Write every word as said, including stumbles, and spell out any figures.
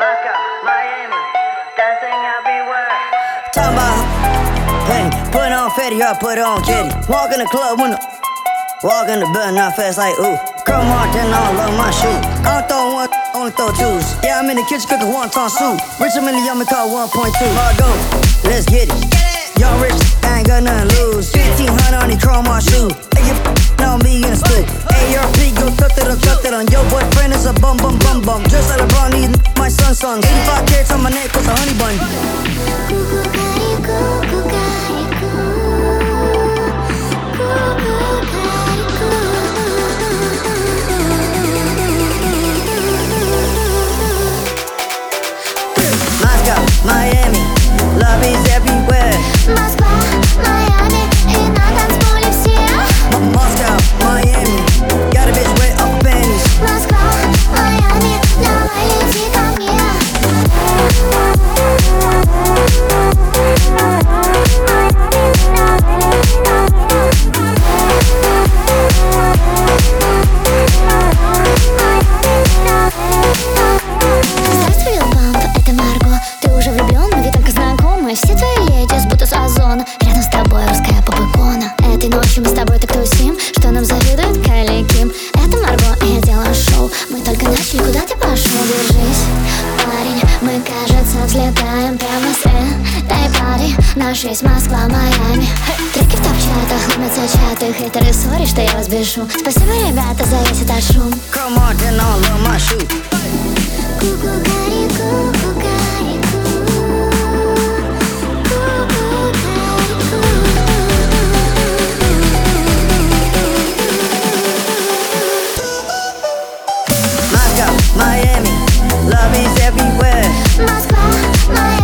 Moscow, Miami, dancing everywhere. Talking about, hey, put on Fetty or put on Kitty. Walk in the club when the walk in the building, not fast like ooh. Girl, Martin, I don't love my shoe. I don't throw one, only throw twos. Yeah, I'm in the kitchen cooking one ton soup. Rich I'm in the yummy call one point two. Margo, let's get it. Young rich, I ain't got nothing to lose. fifteen hundred on the chrome on shoe. Hey, you on me in the stoop. A R P, go tuck it on, tuck it on. Your boyfriend is a bum, bum, bum, bum. Just like LeBron, need my son, son. eighty-five carats on my neck, plus a honey bun. Moscow, Miami, love is everywhere. Москва, Майами, и на танцполе все. Moscow, Miami, got a bitch wet off her panties. Москва, Майами, давай лети ко мне. Здравствуй, Лил Памп, это Марго. Ты уже влюблен, но ведь только знакомы. Все твои леди будто с озона. Рядом с тобой русская поп-икона. Этой ночью мы с тобой так тусим, что нам завидует Кайли Ким. Это Марго, и я делаю шоу. Мы только начали, куда ты пошел? Держись, парень, мы, кажется, взлетаем прямо с этой пари. Наш весь Москва, Майами. Треки в топ-чатах, ломятся чаты. Хейтеры, сори, что я вас бешу. Спасибо, ребята, за весь этот шум. Come on, then I love my shoe. Ку-ку-кари-ку, ку-кари-ку. Ку-ку-кари-ку. Moscow, Miami, love is everywhere. Москва, Майами.